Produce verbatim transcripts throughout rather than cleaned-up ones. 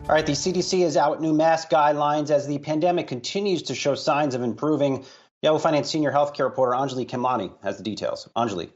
All right, the C D C is out with new mask guidelines as the pandemic continues to show signs of improving. Yahoo Finance senior healthcare reporter Anjali Khemlani has the details. Anjali.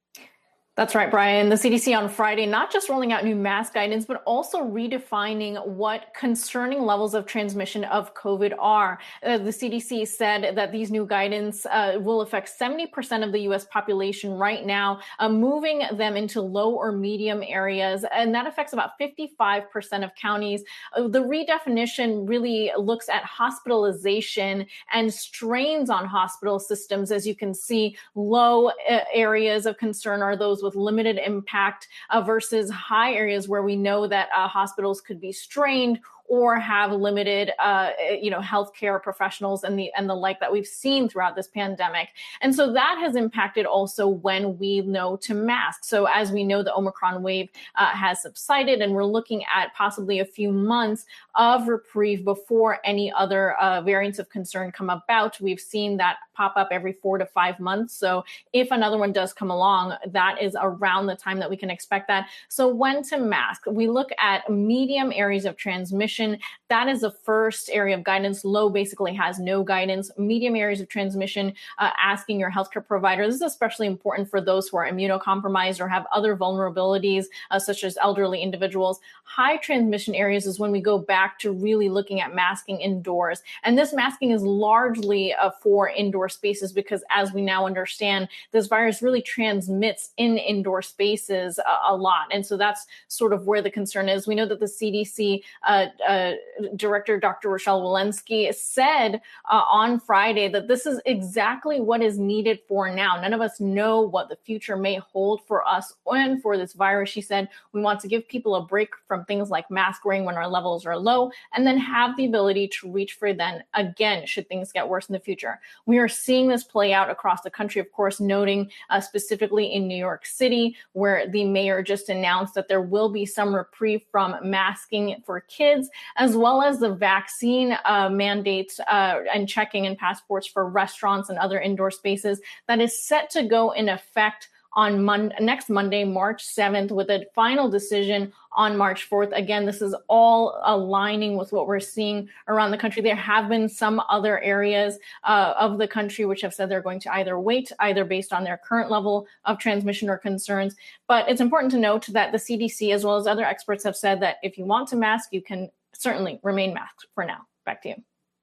That's right, Brian. The C D C on Friday not just rolling out new mask guidance, but also redefining what concerning levels of transmission of COVID are. Uh, the C D C said that these new guidance uh, will affect seventy percent of the U S population right now, uh, moving them into low or medium areas. And that affects about fifty-five percent of counties. Uh, the redefinition really looks at hospitalization and strains on hospital systems. As you can see, low uh, areas of concern are those with with limited impact uh, versus high areas where we know that uh, hospitals could be strained or have limited, uh, you know, healthcare professionals and the and the like that we've seen throughout this pandemic. And so that has impacted also when we know to mask. So as we know, the Omicron wave uh, has subsided, and we're looking at possibly a few months of reprieve before any other uh, variants of concern come about. We've seen that pop up every four to five months. So if another one does come along, that is around the time that we can expect that. So when to mask, we look at medium areas of transmission. That is the first area of guidance. Low basically has no guidance. Medium areas of transmission, uh, asking your healthcare provider. This is especially important for those who are immunocompromised or have other vulnerabilities, uh, such as elderly individuals. High transmission areas is when we go back to really looking at masking indoors. And this masking is largely uh, for indoor spaces because, as we now understand, this virus really transmits in indoor spaces uh, a lot. And so that's sort of where the concern is. We know that the C D C uh, Uh, Director Doctor Rochelle Walensky said uh, on Friday that this is exactly what is needed for now. None of us know what the future may hold for us and for this virus. She said, we want to give people a break from things like mask wearing when our levels are low, and then have the ability to reach for them again should things get worse in the future. We are seeing this play out across the country, of course, noting uh, specifically in New York City, where the mayor just announced that there will be some reprieve from masking for kids, as well as the vaccine uh, mandates uh, and checking in passports for restaurants and other indoor spaces that is set to go in effect on Mon- next Monday, March seventh, with a final decision on March fourth. Again, this is all aligning with what we're seeing around the country. There have been some other areas uh, of the country which have said they're going to either wait, either based on their current level of transmission or concerns. But it's important to note that the C D C, as well as other experts, have said that if you want to mask, you can certainly remain masked for now. Back to you.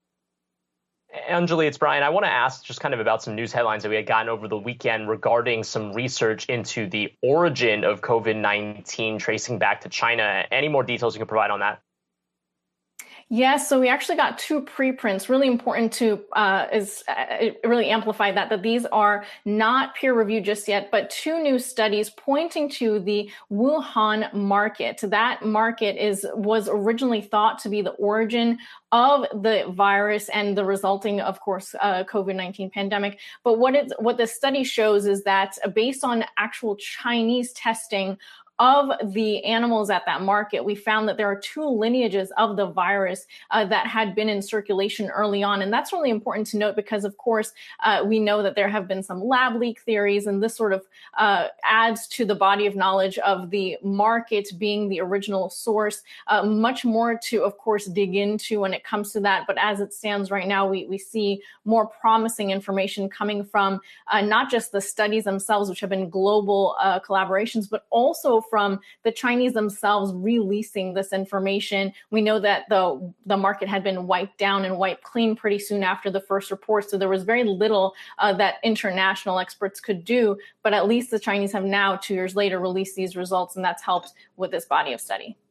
Anjali, it's Brian. I want to ask just kind of about some news headlines that we had gotten over the weekend regarding some research into the origin of COVID nineteen tracing back to China. Any more details you can provide on that? Yes, so we actually got two preprints. Really important to uh, is uh, really amplify that that these are not peer reviewed just yet, but two new studies pointing to the Wuhan market. That market is was originally thought to be the origin of the virus and the resulting, of course, uh, COVID nineteen pandemic. But what it what the study shows is that based on actual Chinese testing of the animals at that market, we found that there are two lineages of the virus uh, that had been in circulation early on. And that's really important to note because, of course, uh, we know that there have been some lab leak theories, and this sort of uh, adds to the body of knowledge of the market being the original source. Uh, much more to, of course, dig into when it comes to that. But as it stands right now, we, we see more promising information coming from uh, not just the studies themselves, which have been global uh, collaborations, but also from the Chinese themselves releasing this information. We know that the, the market had been wiped down and wiped clean pretty soon after the first report. So there was very little uh, that international experts could do. But at least the Chinese have now, two years later, released these results, and that's helped with this body of study.